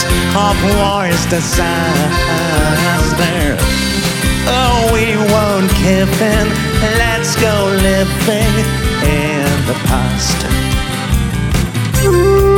of war's disaster. Oh, we won't give in. Let's go living in the past.